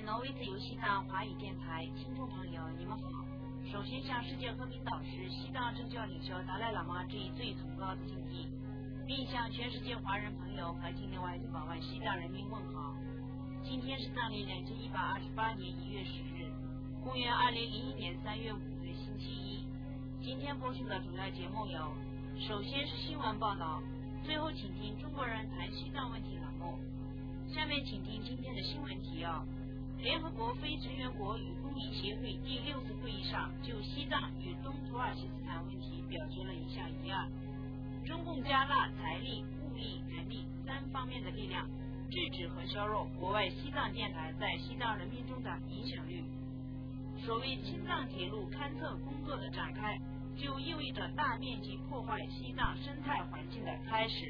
挪威自由西藏华语电台听众朋友，你们好。首先向世界和平导师、西藏政教领袖达赖喇嘛致以最崇高的敬意，并向全世界华人朋友和境内外200万西藏人民问好。今天是藏历2128年1月10日，公元2001年3月5日，星期一。今天播出的主要节目有：首先是新闻报道，最后请听中国人谈西藏问题栏目。下面请听今天的新闻提要。联合国非成员国与公民协会第6次会议上就西藏与东土耳其斯坦问题表决了一项议案。中共加大财力、物力、人力3方面的力量，制止和削弱国外西藏电台在西藏人民中的影响力。所谓青藏铁路勘测工作的展开，就意味着大面积破坏西藏生态环境的开始。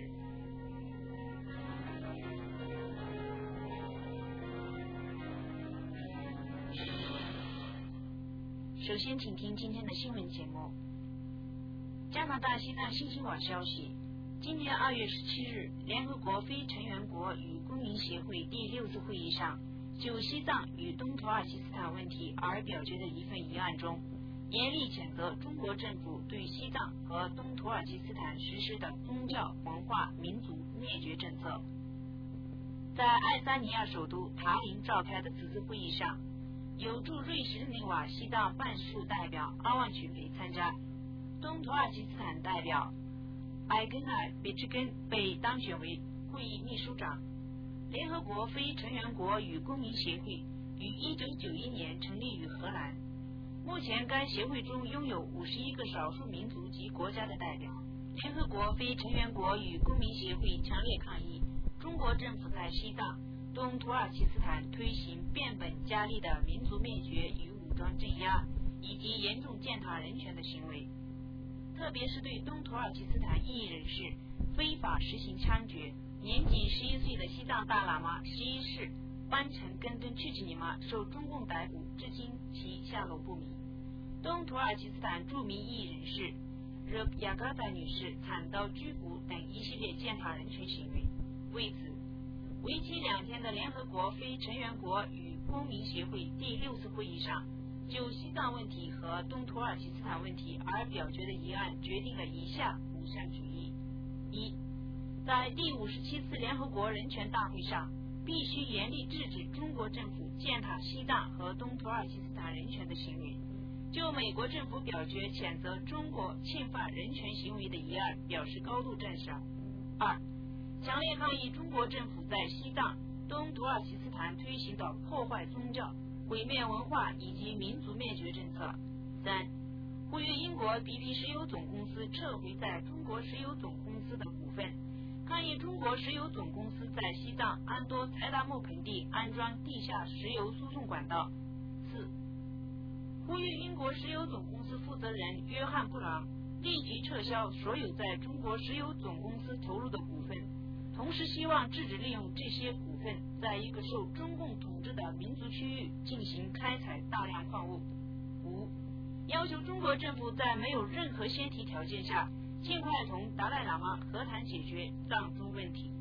首先请听今天的新闻节目。加拿大西藏新兴网消息，今年2月17日，联合国非成员国与公民协会第6次会议上就西藏与东土耳其斯坦问题而表决的一份议案中，严厉谴责中国政府对西藏和东土耳其斯坦实施的宗教、文化、民族灭绝政策。在爱沙尼亚首都塔林召开的此次会议上，有驻瑞士日内瓦西藏办事处代表阿旺曲培参加，东土耳其斯坦代表艾根尔别支根被当选为会议秘书长。联合国非成员国与公民协会于1991年成立于荷兰，目前该协会中拥有51个少数民族及国家的代表。联合国非成员国与公民协会强烈抗议中国政府在西藏、东土耳其斯坦推行变本加厉的民族灭绝与武装镇压，以及严重践踏人权的行为，特别是对东土耳其斯坦异议人士非法实行枪决。年仅11岁的西藏大喇嘛11世班陈根敦曲奇尼玛受中共逮捕，至今其下落不明。东土耳其斯坦著名异议人士热雅嘎达女士惨遭拘捕等一系列践踏人权行为。为此，为期2天的联合国非成员国与公民协会第6次会议上就西藏问题和东土耳其斯坦问题而表决的议案决定了以下5项决议：一，在第57次联合国人权大会上，必须严厉制止中国政府践踏西藏和东土耳其斯坦人权的行为。就美国政府表决谴责中国侵犯人权行为的议案表示高度赞赏。二，强烈抗议中国政府在西藏、东土耳其斯坦推行的破坏宗教、毁灭文化以及民族灭绝政策。三，呼吁英国 BP 石油总公司撤回在中国石油总公司的股份，抗议中国石油总公司在西藏安多柴达木盆地安装地下石油输送管道。四，呼吁英国石油总公司负责人约翰布朗立即撤销所有在中国石油总公司投入的股份，同时希望制止利用这些股份在一个受中共统治的民族区域进行开采大量矿物。五，要求中国政府在没有任何先提条件下，尽快同达赖喇嘛和谈解决藏中问题。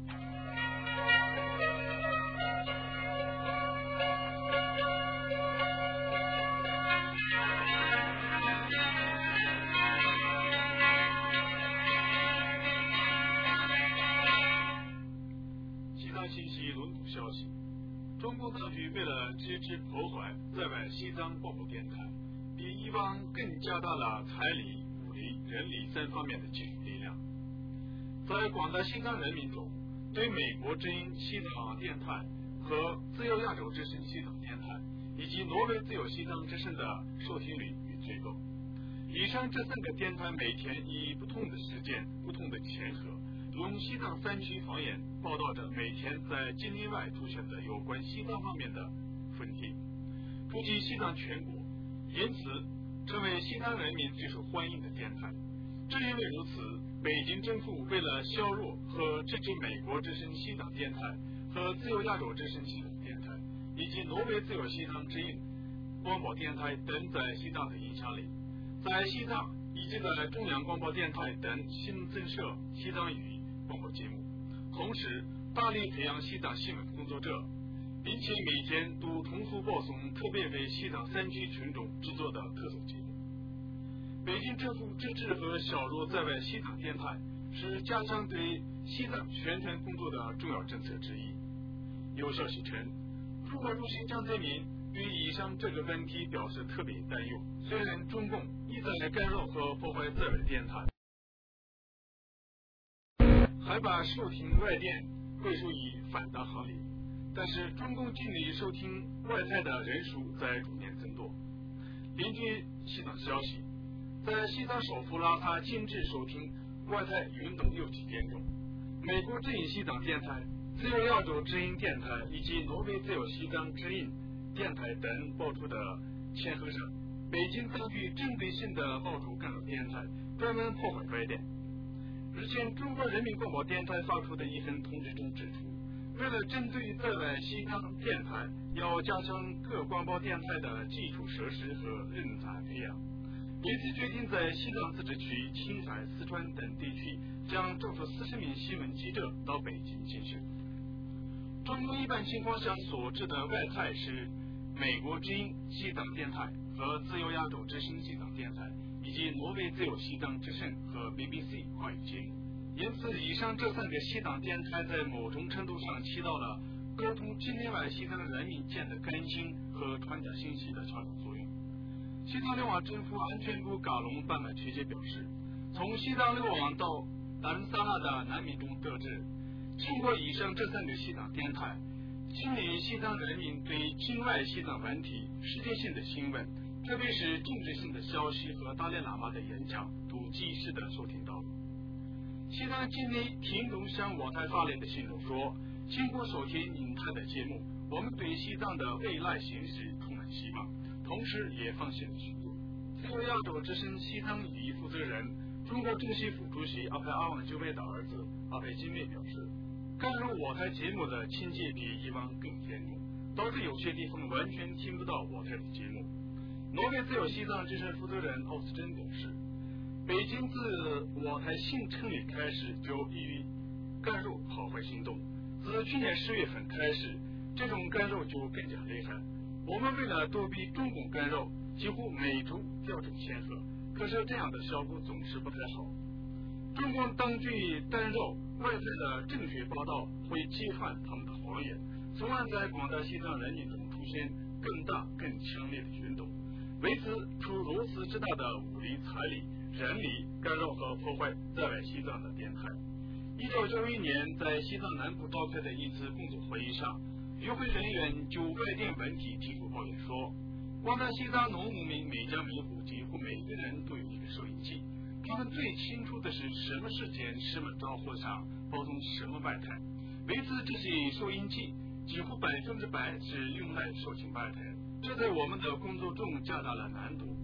信息轮土消息，中共当局为了支持破坏在外西藏广播电台，比以往更加大了财力、物力、人力3方面的技术力量。在广大西藏人民中，对美国之音西藏电台和自由亚洲之声西藏电台以及挪威自由西藏之声的收听率与最高。以上这3个电台每天以不同的时间、不同的前后，用西藏3区方言报道着每天在境内外出现的有关西藏方面的问题，普及西藏全国，因此成为西藏人民最受欢迎的电台。正因为如此，北京政府为了削弱和制止美国之声西藏电台和自由亚洲之声西藏电台以及挪威自由西藏之音广播电台等在西藏的影响力，在西藏以及在中央广播电台等新增设西藏语广播节目，同时大力培养西藏新闻工作者， 并且每天都重复播送特别为西藏山区群众制作的特色节目。北京政府支持和削弱在外西藏电台，是加强对西藏宣传工作的重要政策之一。有消息称，中国主席江泽民对以上这个问题表示特别担忧。虽然中共一再干扰和破坏在外电台，还把收听外电归属于反党行列，但是中共境内收听外台的人数在逐年增多。根据西藏消息，在西藏首府拉萨禁止收听外台运动尤其严重。美国之音西藏电台、自由亚洲之音电台以及挪威自由西藏之音电台等播出的签合上，北京当局针对性的爆出干扰电台，专门破坏外电。日前，中国人民广播电台发出的一份通知中指出，为了针对在外西藏电台，要加强各广播电台的基础设施和人才培养，因此决定在西藏自治区、青海、四川等地区将招收40名新闻记者到北京进修。中共一般情况下所指的外台是美国之音西藏电台和自由亚洲之声西藏电台，以及挪威自由西藏之声和 BBC 华语节目。因此，以上这3个西藏电台在某种程度上起到了沟通境内外西藏人民间的感情和传达信息的桥梁作用。西藏流亡政府安全部嘎隆办案区界表示，从西藏流亡到达仁萨拉的难民中得知，经过以上这3个西藏电台，境内西藏人民对境外西藏问题、世界性的新闻，特别是政治性的消息和达赖喇嘛的演讲，都及时的收听到了。西藏境内听众向我台发来的信中说，经过收听您台的节目，我们对西藏的未来形势充满希望，同时也放心了许多。自由亚洲之声西藏语负责人、中国政协副主席阿派阿旺久美的儿子阿派金美表示，干扰我台节目的情节比以往更严重，导致有些地方完全听不到我台的节目。挪威自由西藏之声负责人奥斯真表示，北京自我台新成立开始就易于干扰破坏行动，自去年10月份开始，这种干扰就更加厉害。我们为了躲避中共干扰，几乎每周调整签合，可是这样的效果总是不太好。中共当局干扰外台的正确报道，会揭穿他们的谎言，从而在广大西藏人民中出现更大更强烈的运动，为此出如此之大的物力、财力、人力干扰和破坏在外西藏的电台。1991年在西藏南部召开的一次工作会议上，与会人员就外电问题提出抱怨说，广大西藏农牧民每家每户几乎每个人都有一个收音机，他们最清楚的是什么时间、什么招呼上播送什么外台，为此这些收音机几乎100%是用来收听外台，这在我们的工作中加大了难度。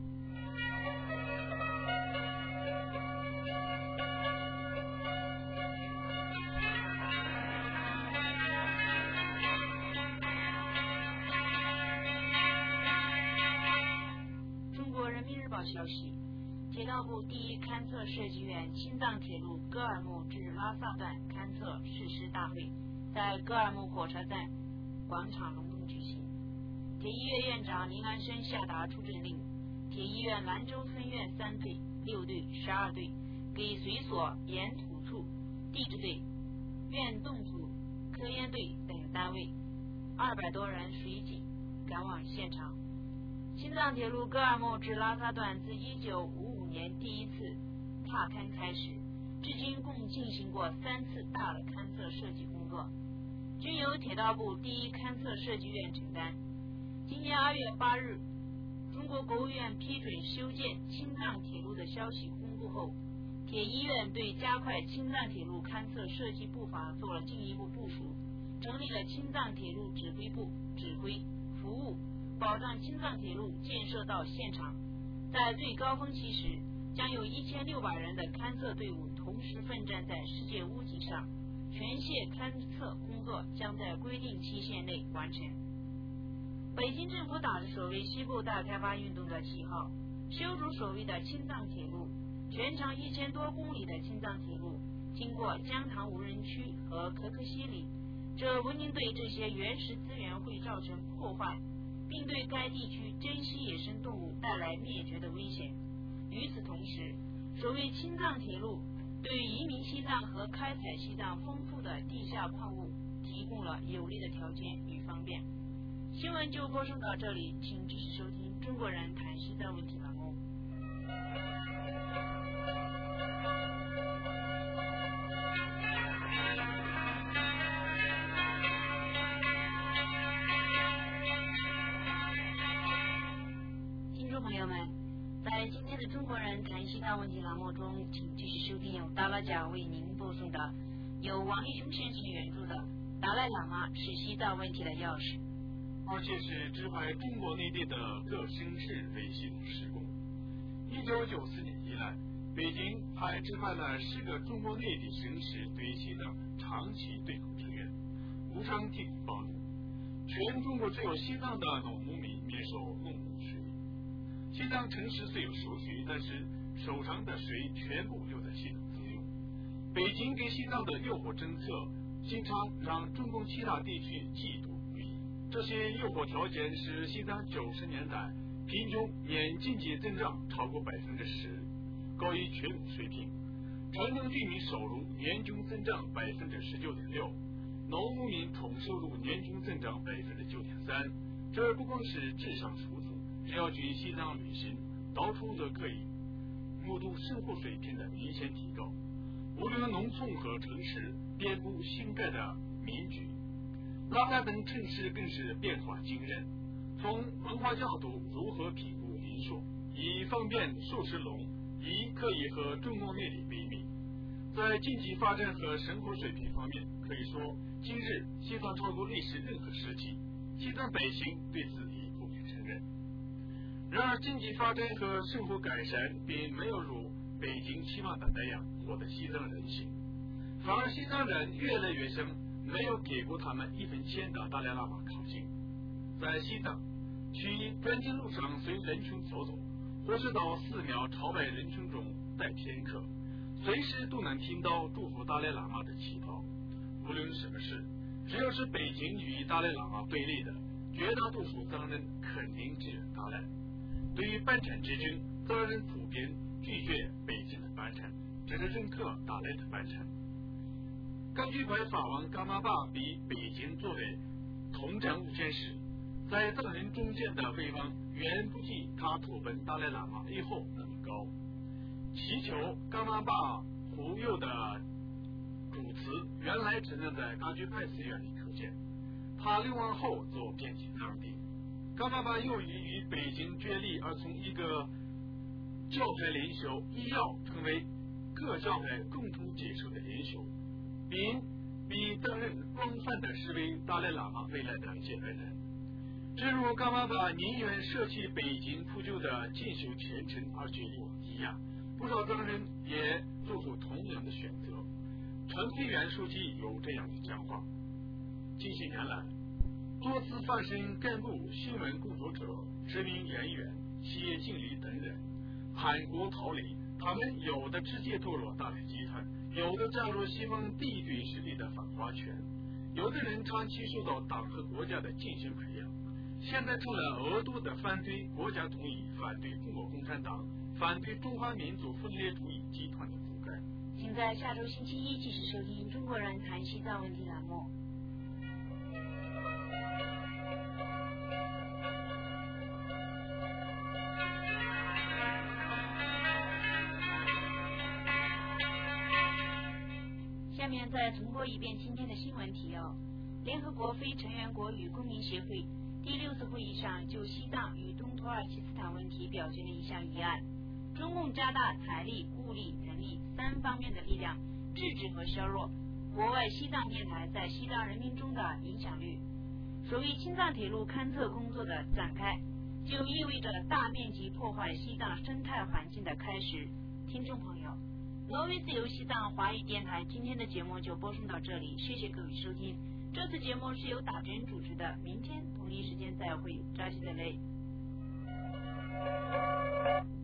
消息，铁道部第一勘测设计院青藏铁路格尔木至拉萨段勘测誓师大会在格尔木火车站广场隆重举行。铁医院院长林安生下达出阵令，铁医院兰州分院3队、6队、12队给水所、盐土处、地质队、院冻土、科研队等单位200多人随即赶往现场。青藏铁路格尔木至拉萨段自1955年第一次踏勘开始，至今共进行过3次大的勘测设计工作，均由铁道部第一勘测设计院承担。今年2月8日，中国国务院批准修建青藏铁路的消息公布后，铁医院对加快青藏铁路勘测设计步伐做了进一步部署，成立了青藏铁路指挥部，指挥、服务、保障青藏铁路建设到现场。在最高峰期时，将有1600人的勘测队伍同时奋战在世界屋脊上，全线勘测工作将在规定期限内完成。北京政府打着所谓西部大开发运动的旗号，修筑所谓的青藏铁路，全长1000多公里的青藏铁路，经过江塘无人区和可可西里， 这不仅对这些原始资源会造成破坏，并对该地区珍稀野生动物带来灭绝的危险。与此同时，所谓青藏铁路对移民西藏和开采西藏丰富的地下矿物提供了有利的条件与方便。新闻就播送到这里，请继续收听中国人谈西藏问题栏目。听众朋友们，在今天的中国人谈西藏问题栏目中，请继续收听由达拉贾为您播送的由王一雄先生原著的《达赖喇嘛是西藏问题的钥匙》。 而且是支派中国内地的各省市为系统施工。1994年以来，北京还支派了10个中国内地省市对西藏长期对口支援，无偿提供帮助。全中国只有西藏的农牧民免收农牧税。西藏城市虽有收税，但是收上的税全部留在西藏自用。北京给西藏的诱惑政策，经常让中共其他地区嫉妒不已。这些诱惑条件使西藏90年代平均年经济增长超过10%，高于全国水平。城镇居民收入年均增长19.6%，农牧民总收入年均增长9.3%。这不光是智商数字，只要去西藏旅行，到处都可以目睹生活水平的明显提高。无论农村和城市，遍布新盖的民居。拉萨等城市更是变化惊人。从文化角度如何评估林硕，以方便硕士龙，以可以和中国内地比拟。在经济发展和生活水平方面，可以说今日西藏超过历史任何时期，西藏百姓对此已普遍承认。然而经济发展和生活改善并没有如北京期望的那样获得西藏人心，反而西藏人越来越像没有给过他们1分钱的达赖喇嘛靠近。在西藏，去专经路上随人群走走，或是到寺庙朝拜人群中待片刻，随时都能听到祝福达赖喇嘛的祈祷。无论什么事，只要是北京与达赖喇嘛对立的，绝大多数藏人肯定支援达赖。对于班禅之争，藏人普遍拒绝北京的班禅，只是认可达赖的班禅。甘举派法王噶玛巴比北京作为统战无权时，在藏人中间的威望远不及他投奔达赖喇嘛以后那么高。祈求噶玛巴忽悠的主词原来只能在甘举派寺院里可见，他流亡后就遍及当地。噶玛巴由于与北京决裂而从一个教派领袖一跃成为各教派共同接受的领袖，并被藏人广泛的视为达赖喇嘛未来的接班人。正如噶玛巴宁愿舍弃北京铺就的进修前程而决流亡一样，不少藏人也做出同样的选择。陈飞元书记有这样的讲话：近些年来，多次发生干部、新闻工作者、知名演员、企业经理等人叛国逃离，他们有的直接堕入达赖集团，有的加入西方地对势力的反华权，有的人长期受到党和国家的精心培养，现在成了恶毒的反对国家统一、反对中国共产党、反对中华民族分裂主义集团的覆盖。 请在下周星期一继续收听中国人谈西藏问题栏目。下面再重播一遍今天的新闻提要。联合国非成员国与公民协会第6次会议上就西藏与东土耳其斯坦问题表决了一项议案，中共加大财力、物力、人力3方面的力量，制止和削弱国外西藏电台在西藏人民中的影响力。所谓青藏铁路勘测工作的展开，就意味着大面积破坏西藏生态环境的开始。听众朋友，挪威自由西藏华语电台今天的节目就播送到这里，谢谢各位收听。这次节目是由打针主持的，明天同一时间再会，扎西德勒。